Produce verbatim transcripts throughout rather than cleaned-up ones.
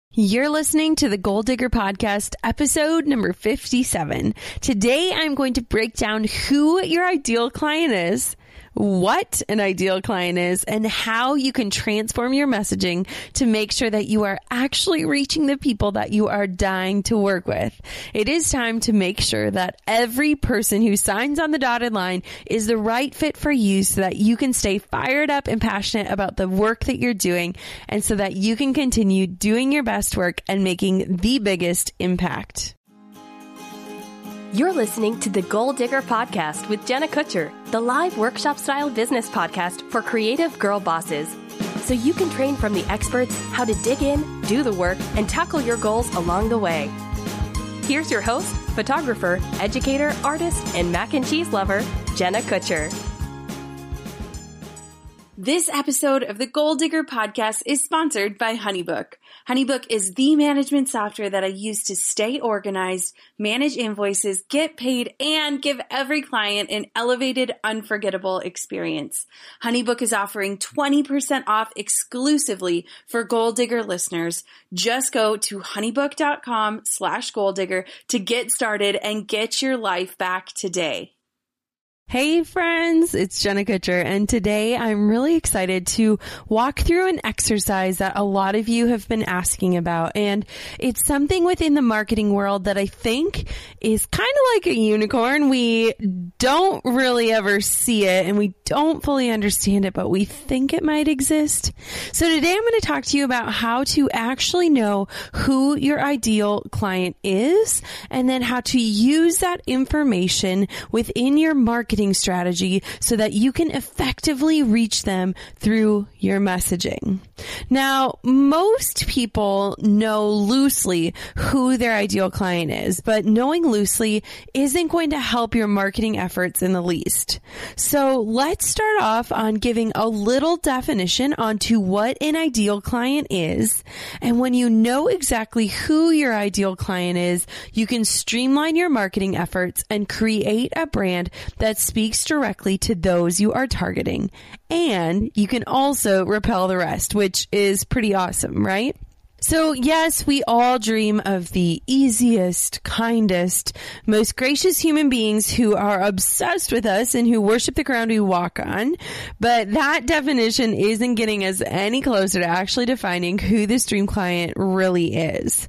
You're listening to the Goal Digger Podcast, episode number fifty-seven. Today, I'm going to break down who your ideal client is, what an ideal client is, and how you can transform your messaging to make sure that you are actually reaching the people that you are dying to work with. It is time to make sure that every person who signs on the dotted line is the right fit for you so that you can stay fired up and passionate about the work that you're doing and so that you can continue doing your best work and making the biggest impact. You're listening to the Goal Digger Podcast with Jenna Kutcher, the live workshop-style business podcast for creative girl bosses. So you can train from the experts how to dig in, do the work, and tackle your goals along the way. Here's your host, photographer, educator, artist, and mac and cheese lover, Jenna Kutcher. This episode of the Goal Digger Podcast is sponsored by HoneyBook. HoneyBook is the management software that I use to stay organized, manage invoices, get paid, and give every client an elevated, unforgettable experience. HoneyBook is offering twenty percent off exclusively for Goal Digger listeners. Just go to honeybook.com slash Goal Digger to get started and get your life back today. Hey friends, it's Jenna Kutcher, and today I'm really excited to walk through an exercise that a lot of you have been asking about, and it's something within the marketing world that I think is kind of like a unicorn. We don't really ever see it, and we don't fully understand it, but we think it might exist. So today I'm going to talk to you about how to actually know who your ideal client is, and then how to use that information within your marketing strategy so that you can effectively reach them through your messaging. Now, most people know loosely who their ideal client is, but knowing loosely isn't going to help your marketing efforts in the least. So let's start off on giving a little definition onto what an ideal client is. And when you know exactly who your ideal client is, you can streamline your marketing efforts and create a brand that speaks directly to those you are targeting. And you can also repel the rest, which is pretty awesome, right? So yes, we all dream of the easiest, kindest, most gracious human beings who are obsessed with us and who worship the ground we walk on. But that definition isn't getting us any closer to actually defining who this dream client really is.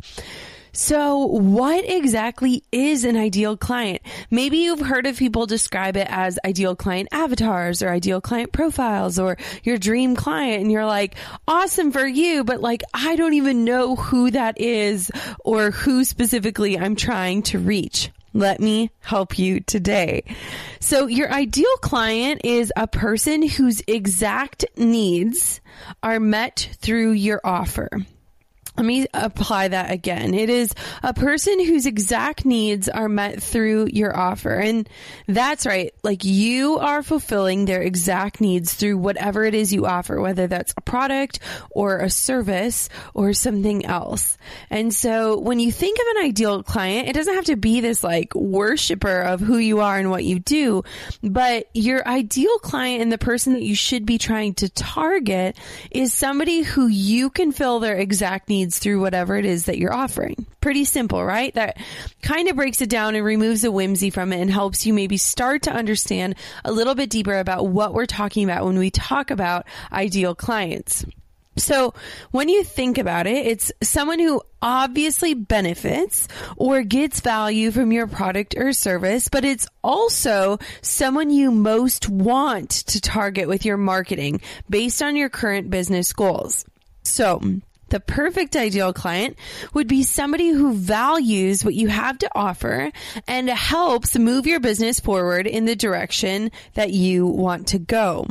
So what exactly is an ideal client? Maybe you've heard of people describe it as ideal client avatars or ideal client profiles or your dream client. And you're like, awesome for you. But like, I don't even know who that is or who specifically I'm trying to reach. Let me help you today. So your ideal client is a person whose exact needs are met through your offer. Let me apply that again. It is a person whose exact needs are met through your offer. And that's right. Like you are fulfilling their exact needs through whatever it is you offer, whether that's a product or a service or something else. And so when you think of an ideal client, it doesn't have to be this like worshiper of who you are and what you do, but your ideal client and the person that you should be trying to target is somebody who you can fill their exact needs through whatever it is that you're offering. Pretty simple, right? That kind of breaks it down and removes the whimsy from it and helps you maybe start to understand a little bit deeper about what we're talking about when we talk about ideal clients. So when you think about it, it's someone who obviously benefits or gets value from your product or service, but it's also someone you most want to target with your marketing based on your current business goals. So the perfect ideal client would be somebody who values what you have to offer and helps move your business forward in the direction that you want to go.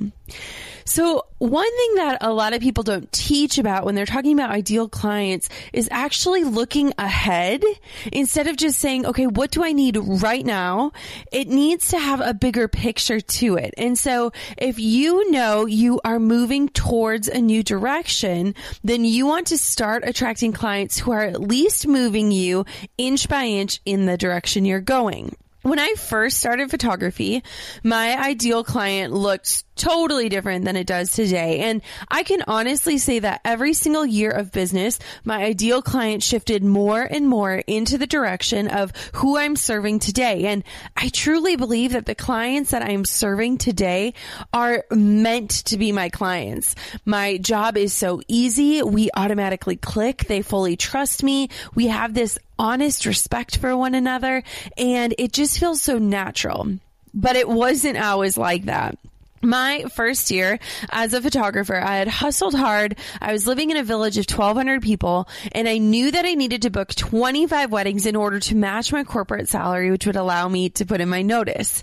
So one thing that a lot of people don't teach about when they're talking about ideal clients is actually looking ahead instead of just saying, okay, what do I need right now? It needs to have a bigger picture to it. And so if you know you are moving towards a new direction, then you want to start attracting clients who are at least moving you inch by inch in the direction you're going. When I first started photography, my ideal client looked totally different than it does today. And I can honestly say that every single year of business, my ideal client shifted more and more into the direction of who I'm serving today. And I truly believe that the clients that I'm serving today are meant to be my clients. My job is so easy. We automatically click. They fully trust me. We have this honest respect for one another, and it just feels so natural. But it wasn't always like that. My first year as a photographer, I had hustled hard. I was living in a village of twelve hundred people, and I knew that I needed to book twenty-five weddings in order to match my corporate salary, which would allow me to put in my notice.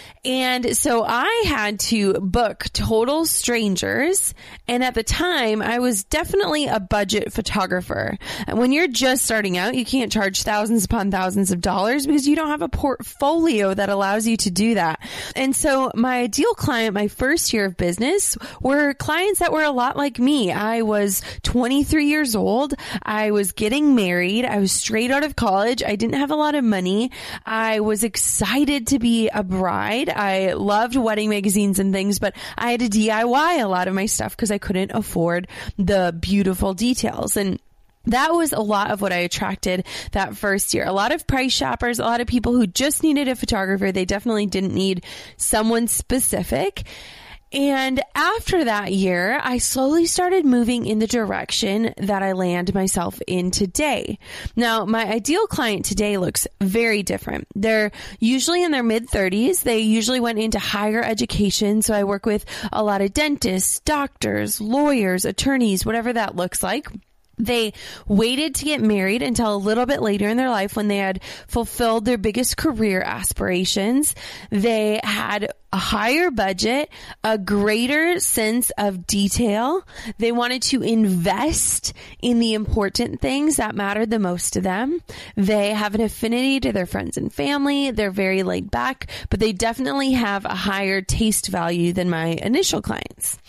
And so I had to book total strangers. And at the time, I was definitely a budget photographer. And when you're just starting out, you can't charge thousands upon thousands of dollars because you don't have a portfolio that allows you to do that. And so my ideal client, my first year of business, were clients that were a lot like me. I was twenty-three years old. I was getting married. I was straight out of college. I didn't have a lot of money. I was excited to be a bride. I loved wedding magazines and things, but I had to D I Y a lot of my stuff because I couldn't afford the beautiful details. And that was a lot of what I attracted that first year. A lot of price shoppers, a lot of people who just needed a photographer. They definitely didn't need someone specific. And after that year, I slowly started moving in the direction that I land myself in today. Now, my ideal client today looks very different. They're usually in their mid thirties. They usually went into higher education. So I work with a lot of dentists, doctors, lawyers, attorneys, whatever that looks like. They waited to get married until a little bit later in their life when they had fulfilled their biggest career aspirations. They had a higher budget, a greater sense of detail. They wanted to invest in the important things that mattered the most to them. They have an affinity to their friends and family. They're very laid back, but they definitely have a higher taste value than my initial clients.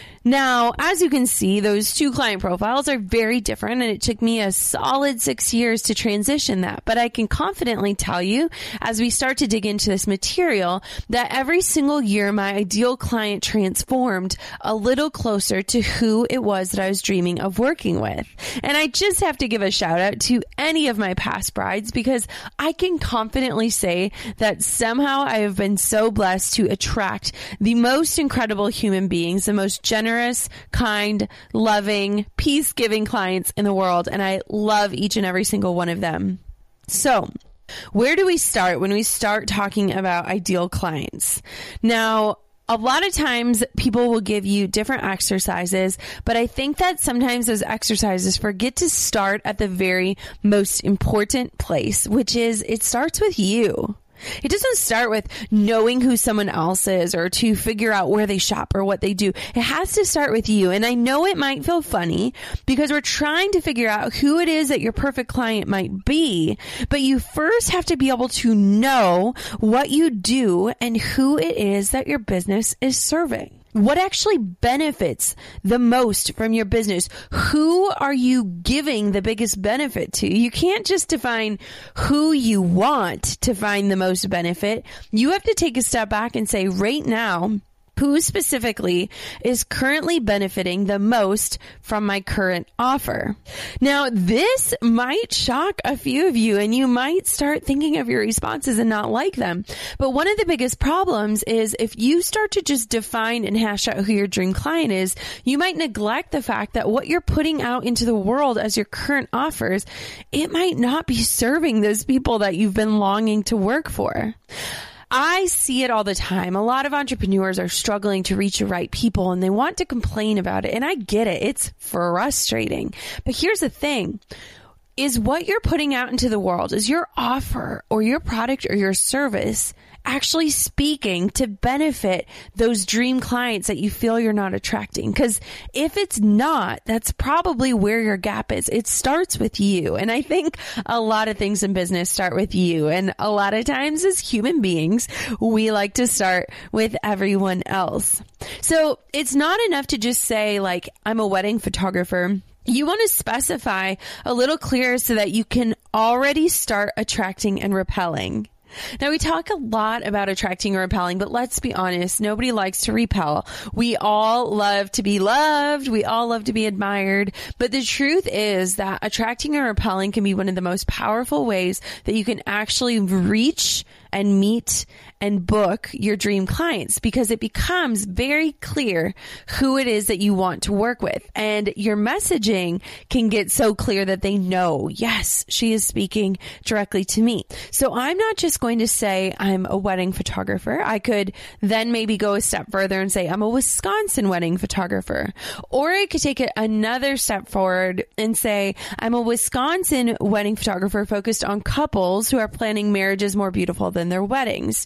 Now, as you can see, those two client profiles are very different, and it took me a solid six years to transition that. But I can confidently tell you, as we start to dig into this material, that every single year my ideal client transformed a little closer to who it was that I was dreaming of working with. And I just have to give a shout out to any of my past brides, because I can confidently say that somehow I have been so blessed to attract the most incredible human beings, the most generous, Generous, kind, loving, peace-giving clients in the world, and I love each and every single one of them. So, where do we start when we start talking about ideal clients? Now, a lot of times people will give you different exercises, but I think that sometimes those exercises forget to start at the very most important place, which is it starts with you. It doesn't start with knowing who someone else is or to figure out where they shop or what they do. It has to start with you. And I know it might feel funny because we're trying to figure out who it is that your perfect client might be, but you first have to be able to know what you do and who it is that your business is serving. What actually benefits the most from your business? Who are you giving the biggest benefit to? You can't just define who you want to find the most benefit. You have to take a step back and say, right now, who specifically is currently benefiting the most from my current offer? Now, this might shock a few of you, and you might start thinking of your responses and not like them. But one of the biggest problems is if you start to just define and hash out who your dream client is, you might neglect the fact that what you're putting out into the world as your current offers, it might not be serving those people that you've been longing to work for. I see it all the time. A lot of entrepreneurs are struggling to reach the right people and they want to complain about it. And I get it. It's frustrating. But here's the thing. Is what you're putting out into the world, is your offer or your product or your service actually speaking to benefit those dream clients that you feel you're not attracting? Because if it's not, that's probably where your gap is. It starts with you. And I think a lot of things in business start with you. And a lot of times as human beings, we like to start with everyone else. So it's not enough to just say, like, I'm a wedding photographer. You want to specify a little clearer so that you can already start attracting and repelling. Now, we talk a lot about attracting or repelling, but let's be honest, nobody likes to repel. We all love to be loved. We all love to be admired. But the truth is that attracting or repelling can be one of the most powerful ways that you can actually reach and meet and book your dream clients, because it becomes very clear who it is that you want to work with. And your messaging can get so clear that they know, yes, she is speaking directly to me. So I'm not just going to say I'm a wedding photographer. I could then maybe go a step further and say I'm a Wisconsin wedding photographer. Or I could take it another step forward and say I'm a Wisconsin wedding photographer focused on couples who are planning marriages more beautiful than their weddings.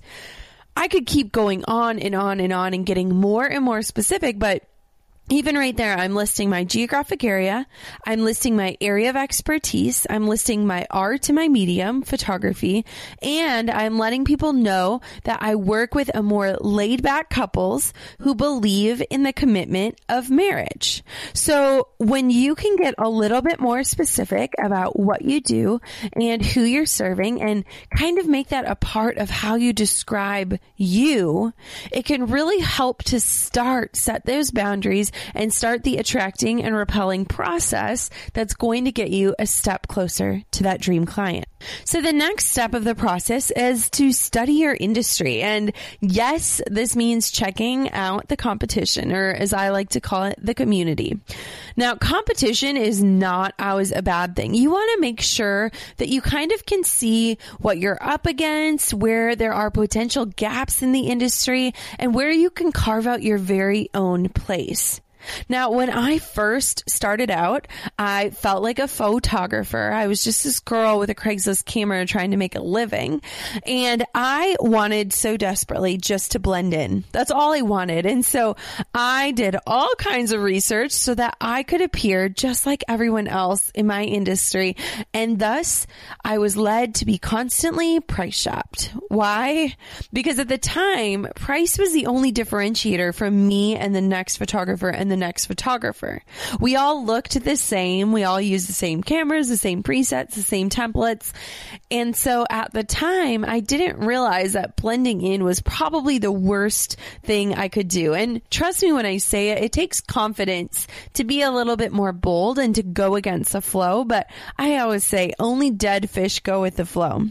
I could keep going on and on and on and getting more and more specific, but even right there, I'm listing my geographic area. I'm listing my area of expertise. I'm listing my art and my medium, photography, and I'm letting people know that I work with a more laid back couples who believe in the commitment of marriage. So when you can get a little bit more specific about what you do and who you're serving and kind of make that a part of how you describe you, it can really help to start, set those boundaries and start the attracting and repelling process that's going to get you a step closer to that dream client. So the next step of the process is to study your industry. And yes, this means checking out the competition, or as I like to call it, the community. Now, competition is not always a bad thing. You want to make sure that you kind of can see what you're up against, where there are potential gaps in the industry, and where you can carve out your very own place. Now, when I first started out, I felt like a photographer. I was just this girl with a Craigslist camera trying to make a living. And I wanted so desperately just to blend in. That's all I wanted. And so I did all kinds of research so that I could appear just like everyone else in my industry. And thus, I was led to be constantly price shopped. Why? Because at the time, price was the only differentiator from me and the next photographer and the next photographer. We all looked the same. We all used the same cameras, the same presets, the same templates. And so at the time, I didn't realize that blending in was probably the worst thing I could do. And trust me when I say it, it takes confidence to be a little bit more bold and to go against the flow. But I always say only dead fish go with the flow.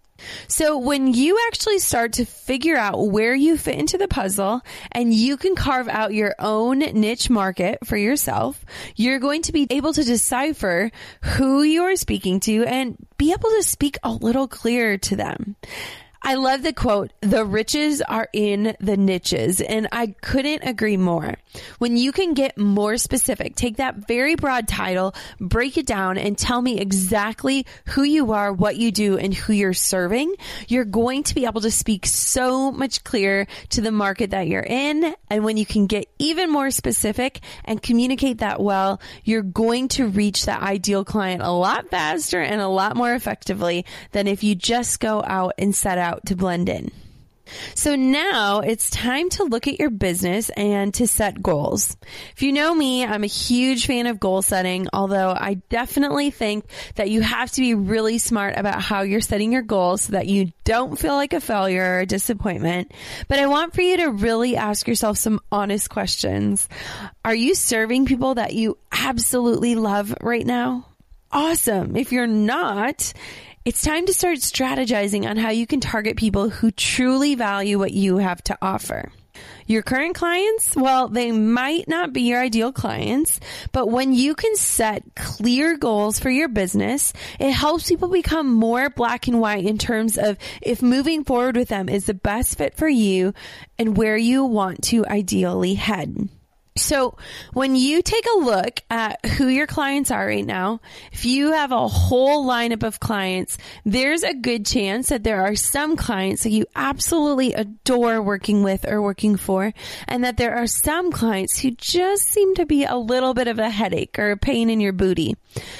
So when you actually start to figure out where you fit into the puzzle and you can carve out your own niche market for yourself, you're going to be able to decipher who you are speaking to and be able to speak a little clearer to them. I love the quote, "The riches are in the niches," and I couldn't agree more. When you can get more specific, take that very broad title, break it down, and tell me exactly who you are, what you do, and who you're serving, you're going to be able to speak so much clearer to the market that you're in. And when you can get even more specific and communicate that well, you're going to reach that ideal client a lot faster and a lot more effectively than if you just go out and set out to blend in. So now it's time to look at your business and to set goals. If you know me, I'm a huge fan of goal setting, although I definitely think that you have to be really smart about how you're setting your goals so that you don't feel like a failure or a disappointment. But I want for you to really ask yourself some honest questions. Are you serving people that you absolutely love right now? Awesome. If you're not, it's time to start strategizing on how you can target people who truly value what you have to offer. Your current clients, well, they might not be your ideal clients, but when you can set clear goals for your business, it helps people become more black and white in terms of if moving forward with them is the best fit for you and where you want to ideally head. So when you take a look at who your clients are right now, if you have a whole lineup of clients, there's a good chance that there are some clients that you absolutely adore working with or working for, and that there are some clients who just seem to be a little bit of a headache or a pain in your booty.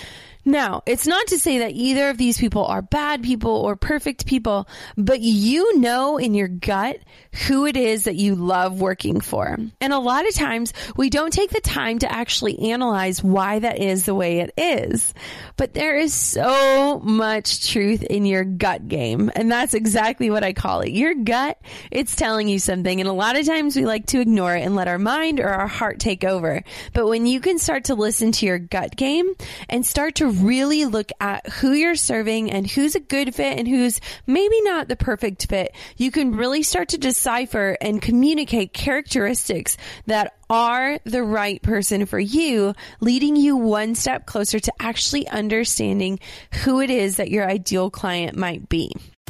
Now, it's not to say that either of these people are bad people or perfect people, but you know in your gut who it is that you love working for. And a lot of times we don't take the time to actually analyze why that is the way it is. But there is so much truth in your gut game. And that's exactly what I call it. Your gut, it's telling you something. And a lot of times we like to ignore it and let our mind or our heart take over. But when you can start to listen to your gut game and start to really look at who you're serving and who's a good fit and who's maybe not the perfect fit, you can really start to decipher and communicate characteristics that are the right person for you, leading you one step closer to actually understanding who it is that your ideal client might be.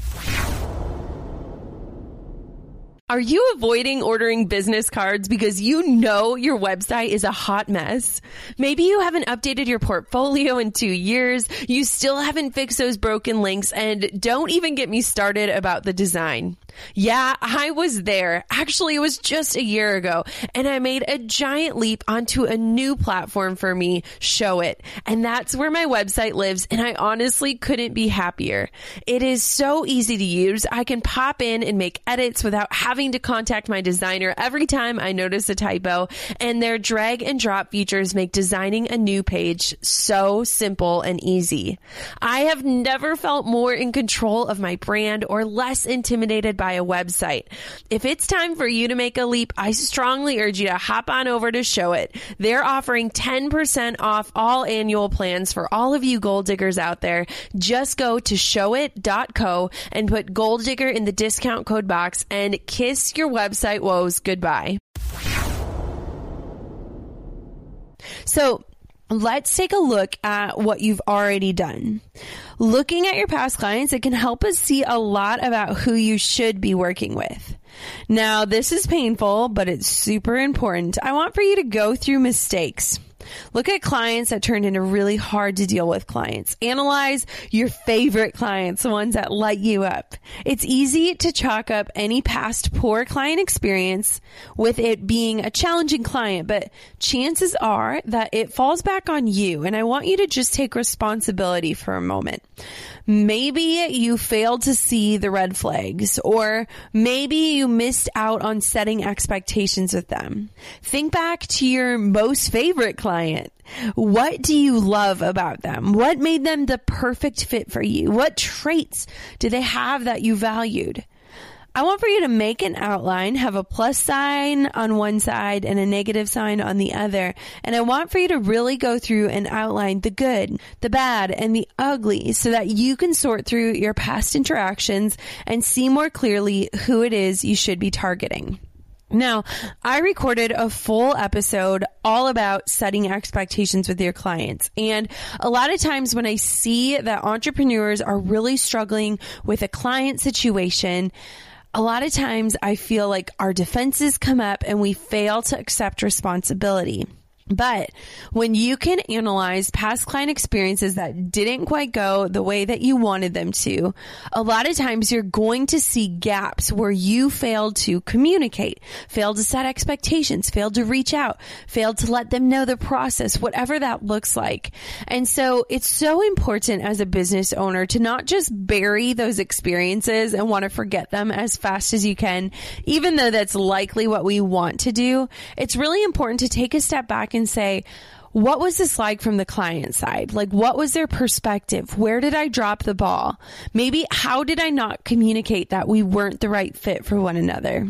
Are you avoiding ordering business cards because you know your website is a hot mess? Maybe you haven't updated your portfolio in two years, you still haven't fixed those broken links, and don't even get me started about the design. Yeah, I was there. Actually, it was just a year ago, and I made a giant leap onto a new platform for me, Showit. And that's where my website lives, and I honestly couldn't be happier. It is so easy to use. I can pop in and make edits without having to contact my designer every time I notice a typo, and their drag and drop features make designing a new page so simple and easy. I have never felt more in control of my brand or less intimidated by a website. If it's time for you to make a leap, I strongly urge you to hop on over to Showit. They're offering ten percent off all annual plans for all of you goal diggers out there. Just go to showit dot co and put Goal Digger in the discount code box and kiss your website woes goodbye. So let's take a look at what you've already done. Looking at your past clients, it can help us see a lot about who you should be working with. Now, this is painful, but it's super important. I want for you to go through mistakes. Look at clients that turned into really hard to deal with clients. Analyze your favorite clients, the ones that light you up. It's easy to chalk up any past poor client experience with it being a challenging client, but chances are that it falls back on you. And I want you to just take responsibility for a moment. Maybe you failed to see the red flags, or maybe you missed out on setting expectations with them. Think back to your most favorite client. What do you love about them? What made them the perfect fit for you? What traits do they have that you valued? I want for you to make an outline, have a plus sign on one side and a negative sign on the other. And I want for you to really go through and outline the good, the bad, and the ugly so that you can sort through your past interactions and see more clearly who it is you should be targeting. Now, I recorded a full episode all about setting expectations with your clients. And a lot of times when I see that entrepreneurs are really struggling with a client situation, a lot of times I feel like our defenses come up and we fail to accept responsibility. But when you can analyze past client experiences that didn't quite go the way that you wanted them to, a lot of times you're going to see gaps where you failed to communicate, failed to set expectations, failed to reach out, failed to let them know the process, whatever that looks like. And so it's so important as a business owner to not just bury those experiences and want to forget them as fast as you can, even though that's likely what we want to do. It's really important to take a step back and say, what was this like from the client side? Like, what was their perspective? Where did I drop the ball? Maybe how did I not communicate that we weren't the right fit for one another?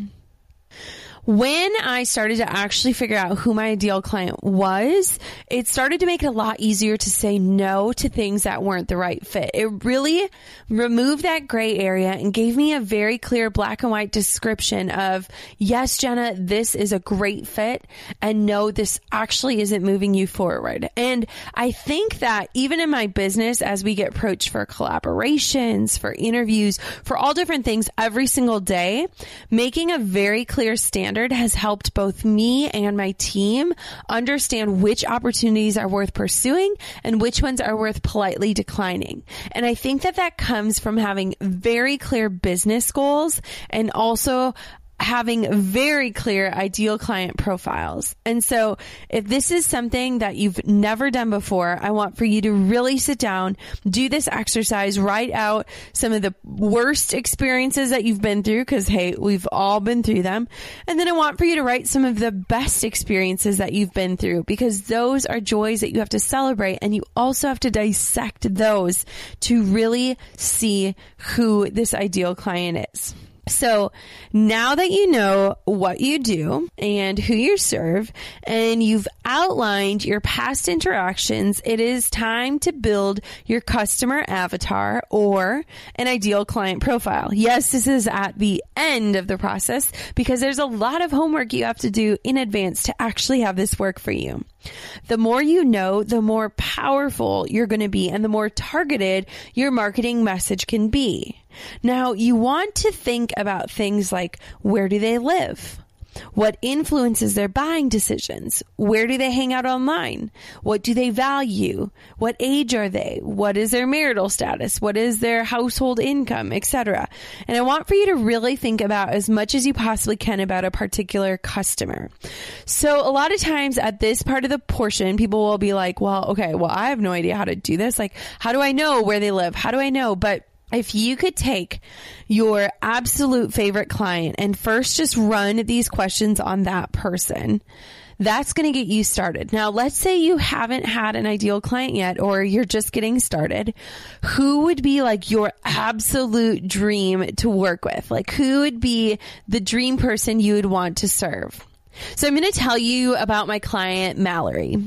When I started to actually figure out who my ideal client was, it started to make it a lot easier to say no to things that weren't the right fit. It really removed that gray area and gave me a very clear black and white description of, yes, Jenna, this is a great fit, and no, this actually isn't moving you forward. And I think that even in my business, as we get approached for collaborations, for interviews, for all different things every single day, making a very clear standard has helped both me and my team understand which opportunities are worth pursuing and which ones are worth politely declining. And I think that that comes from having very clear business goals and also having very clear ideal client profiles. And so if this is something that you've never done before, I want for you to really sit down, do this exercise, write out some of the worst experiences that you've been through, because hey, we've all been through them. And then I want for you to write some of the best experiences that you've been through, because those are joys that you have to celebrate, and you also have to dissect those to really see who this ideal client is. So now that you know what you do and who you serve, and you've outlined your past interactions, it is time to build your customer avatar or an ideal client profile. Yes, this is at the end of the process, because there's a lot of homework you have to do in advance to actually have this work for you. The more you know, the more powerful you're going to be, and the more targeted your marketing message can be. Now, you want to think about things like, where do they live? What influences their buying decisions? Where do they hang out online? What do they value? What age are they? What is their marital status? What is their household income, et cetera? And I want for you to really think about as much as you possibly can about a particular customer. So a lot of times at this part of the portion, people will be like, well, okay, well, I have no idea how to do this. Like, how do I know where they live? How do I know? But if you could take your absolute favorite client and first just run these questions on that person, that's going to get you started. Now, let's say you haven't had an ideal client yet, or you're just getting started. Who would be like your absolute dream to work with? Like, who would be the dream person you would want to serve? So I'm going to tell you about my client, Mallory.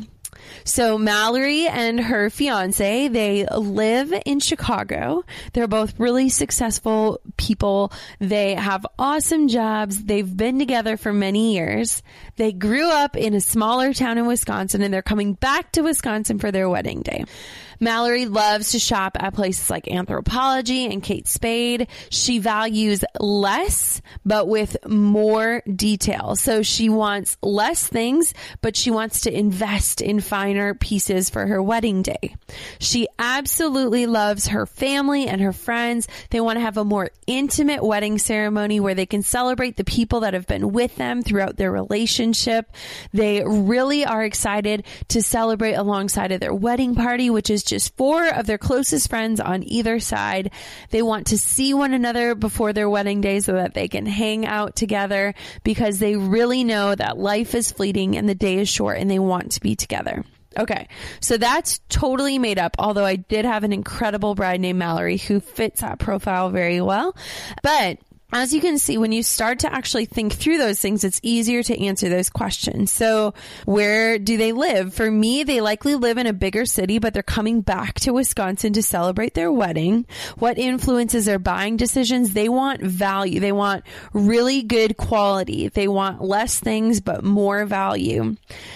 So Mallory and her fiance, they live in Chicago. They're both really successful people. They have awesome jobs. They've been together for many years. They grew up in a smaller town in Wisconsin, and they're coming back to Wisconsin for their wedding day. Mallory loves to shop at places like Anthropologie and Kate Spade. She values less, but with more detail. So she wants less things, but she wants to invest in finer pieces for her wedding day. She absolutely loves her family and her friends. They want to have a more intimate wedding ceremony where they can celebrate the people that have been with them throughout their relationship. They really are excited to celebrate alongside of their wedding party, which is just four of their closest friends on either side. They want to see one another before their wedding day so that they can hang out together, because they really know that life is fleeting and the day is short, and they want to be together. Okay, so that's totally made up, although I did have an incredible bride named Mallory who fits that profile very well. But as you can see, when you start to actually think through those things, it's easier to answer those questions. So where do they live? For me, they likely live in a bigger city, but they're coming back to Wisconsin to celebrate their wedding. What influences their buying decisions? They want value. They want really good quality. They want less things, but more value.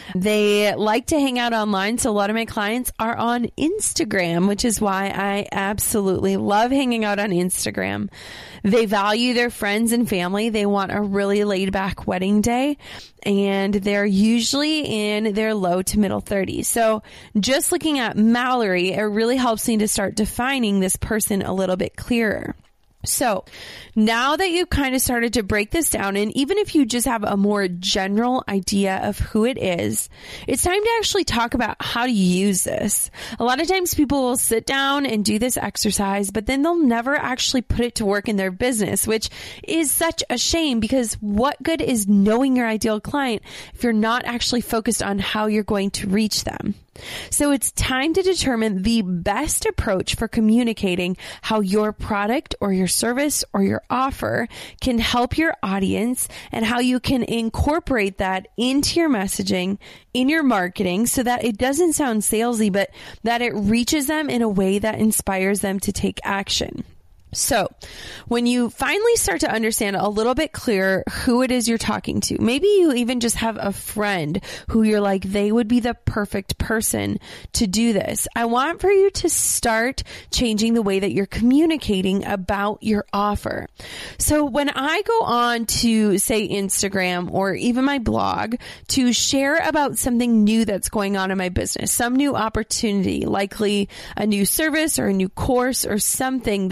They like to hang out online. So a lot of my clients are on Instagram, which is why I absolutely love hanging out on Instagram. They value their friends and family. They want a really laid back wedding day, and they're usually in their low to middle thirties. So just looking at Mallory, it really helps me to start defining this person a little bit clearer. So now that you've kind of started to break this down, and even if you just have a more general idea of who it is, it's time to actually talk about how to use this. A lot of times people will sit down and do this exercise, but then they'll never actually put it to work in their business, which is such a shame, because what good is knowing your ideal client if you're not actually focused on how you're going to reach them? So it's time to determine the best approach for communicating how your product or your service or your offer can help your audience, and how you can incorporate that into your messaging, in your marketing, so that it doesn't sound salesy, but that it reaches them in a way that inspires them to take action. So when you finally start to understand a little bit clearer who it is you're talking to, maybe you even just have a friend who you're like, they would be the perfect person to do this. I want for you to start changing the way that you're communicating about your offer. So when I go on to, say, Instagram or even my blog to share about something new that's going on in my business, some new opportunity, likely a new service or a new course or something that is an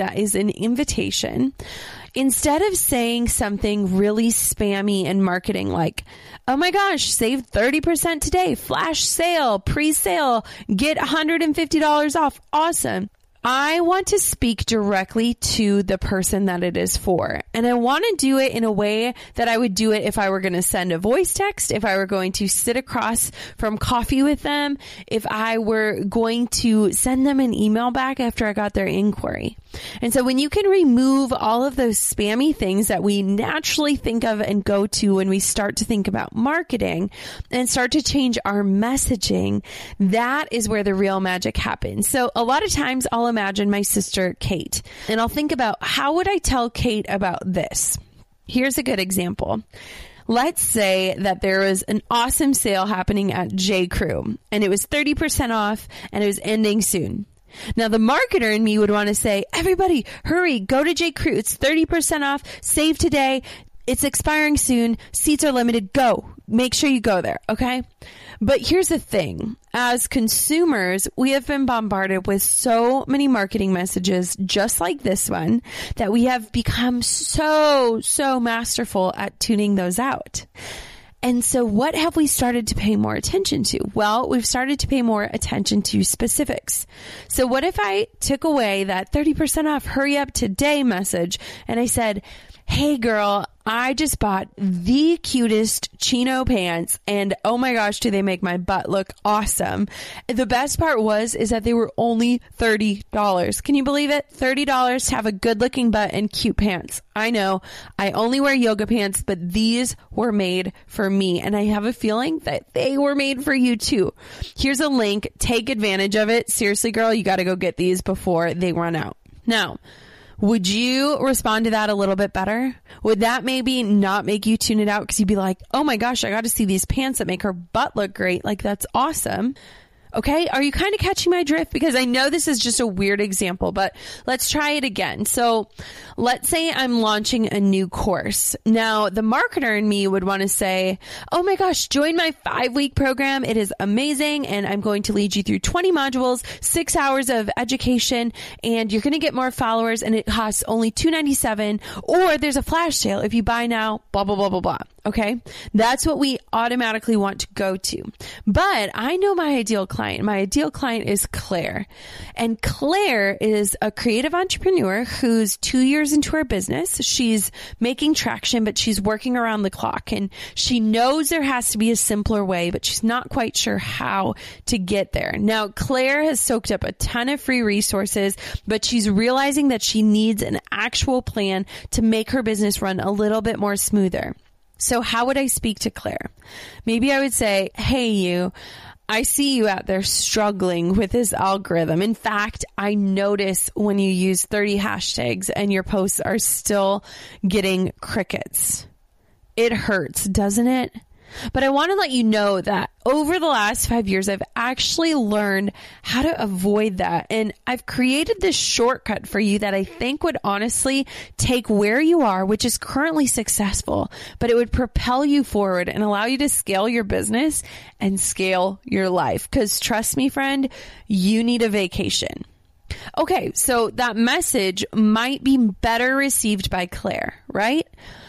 an invitation, instead of saying something really spammy and marketing like, oh my gosh, save thirty percent today, flash sale, pre-sale, get one hundred fifty dollars off, awesome. I want to speak directly to the person that it is for. And I want to do it in a way that I would do it if I were going to send a voice text, if I were going to sit across from coffee with them, if I were going to send them an email back after I got their inquiry. And so when you can remove all of those spammy things that we naturally think of and go to when we start to think about marketing and start to change our messaging, that is where the real magic happens. So a lot of times I'll imagine my sister, Kate, and I'll think about how would I tell Kate about this? Here's a good example. Let's say that there was an awesome sale happening at J. Crew and it was thirty percent off and it was ending soon. Now, the marketer in me would want to say, everybody, hurry, go to J. Crew. It's thirty percent off. Save today. It's expiring soon. Seats are limited. Go. Make sure you go there. Okay. But here's the thing. As consumers, we have been bombarded with so many marketing messages just like this one that we have become so, so masterful at tuning those out. And so what have we started to pay more attention to? Well, we've started to pay more attention to specifics. So what if I took away that thirty percent off hurry up today message and I said, hey girl, I just bought the cutest chino pants and oh my gosh, do they make my butt look awesome. The best part was, is that they were only thirty dollars. Can you believe it? thirty dollars to have a good looking butt and cute pants. I know I only wear yoga pants, but these were made for me. And I have a feeling that they were made for you too. Here's a link. Take advantage of it. Seriously, girl, you got to go get these before they run out. Now, would you respond to that a little bit better? Would that maybe not make you tune it out because you'd be like, oh my gosh, I got to see these pants that make her butt look great. Like, that's awesome. Okay. Are you kind of catching my drift? Because I know this is just a weird example, but let's try it again. So let's say I'm launching a new course. Now, the marketer in me would want to say, oh my gosh, join my five week program. It is amazing. And I'm going to lead you through twenty modules, six hours of education, and you're going to get more followers and it costs only two hundred ninety-seven dollars, or there's a flash sale. If you buy now, blah, blah, blah, blah, blah. Okay. That's what we automatically want to go to. But I know my ideal client. My ideal client is Claire. And Claire is a creative entrepreneur who's two years into her business. She's making traction, but she's working around the clock. And she knows there has to be a simpler way, but she's not quite sure how to get there. Now, Claire has soaked up a ton of free resources, but she's realizing that she needs an actual plan to make her business run a little bit more smoother. So how would I speak to Claire? Maybe I would say, hey, you, I see you out there struggling with this algorithm. In fact, I notice when you use thirty hashtags and your posts are still getting crickets. It hurts, doesn't it? But I want to let you know that over the last five years, I've actually learned how to avoid that. And I've created this shortcut for you that I think would honestly take where you are, which is currently successful, but it would propel you forward and allow you to scale your business and scale your life. Because trust me, friend, you need a vacation. Okay, so that message might be better received by Claire, right?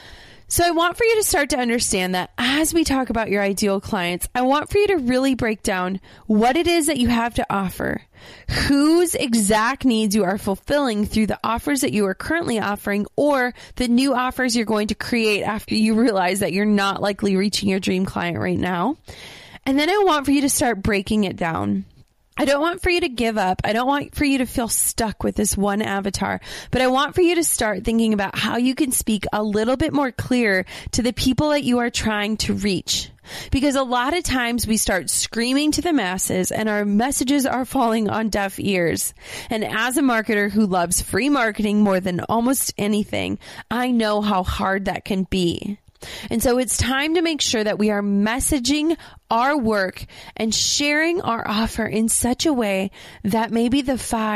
So I want for you to start to understand that as we talk about your ideal clients, I want for you to really break down what it is that you have to offer, whose exact needs you are fulfilling through the offers that you are currently offering or the new offers you're going to create after you realize that you're not likely reaching your dream client right now. And then I want for you to start breaking it down. I don't want for you to give up. I don't want for you to feel stuck with this one avatar, but I want for you to start thinking about how you can speak a little bit more clear to the people that you are trying to reach. Because a lot of times we start screaming to the masses and our messages are falling on deaf ears. And as a marketer who loves free marketing more than almost anything, I know how hard that can be. And so it's time to make sure that we are messaging our work and sharing our offer in such a way that maybe the five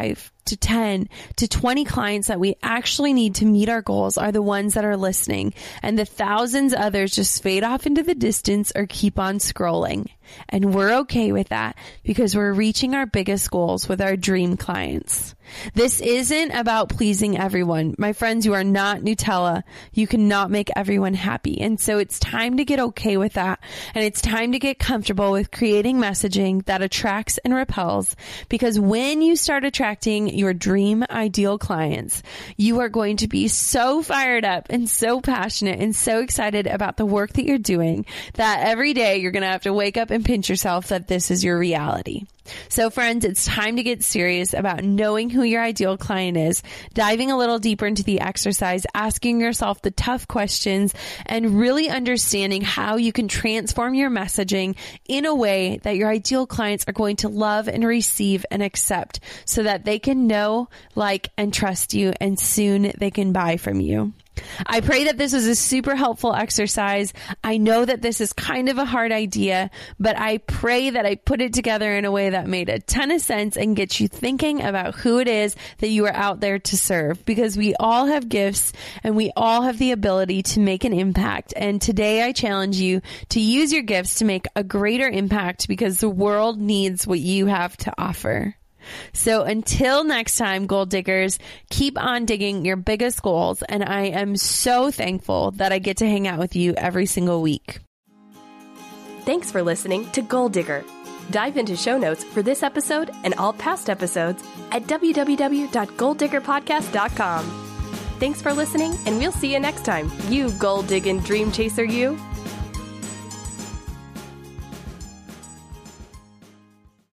to ten to twenty clients that we actually need to meet our goals are the ones that are listening, and the thousands others just fade off into the distance or keep on scrolling. And we're okay with that because we're reaching our biggest goals with our dream clients. This isn't about pleasing everyone. My friends, you are not Nutella. You cannot make everyone happy. And so it's time to get okay with that. And it's time to get comfortable with creating messaging that attracts and repels, because when you start attracting your dream ideal clients, you are going to be so fired up and so passionate and so excited about the work that you're doing that every day you're going to have to wake up and pinch yourself that this is your reality. So friends, it's time to get serious about knowing who your ideal client is, diving a little deeper into the exercise, asking yourself the tough questions, and really understanding how you can transform your messaging in a way that your ideal clients are going to love and receive and accept so that they can know, like, and trust you, and soon they can buy from you. I pray that this was a super helpful exercise. I know that this is kind of a hard idea, but I pray that I put it together in a way that made a ton of sense and gets you thinking about who it is that you are out there to serve, because we all have gifts and we all have the ability to make an impact. And today I challenge you to use your gifts to make a greater impact, because the world needs what you have to offer. So until next time, goal diggers, keep on digging your biggest goals. And I am so thankful that I get to hang out with you every single week. Thanks for listening to Goal Digger. Dive into show notes for this episode and all past episodes at w w w dot goal digger podcast dot com. Thanks for listening, and we'll see you next time. You goal digging dream chaser, you.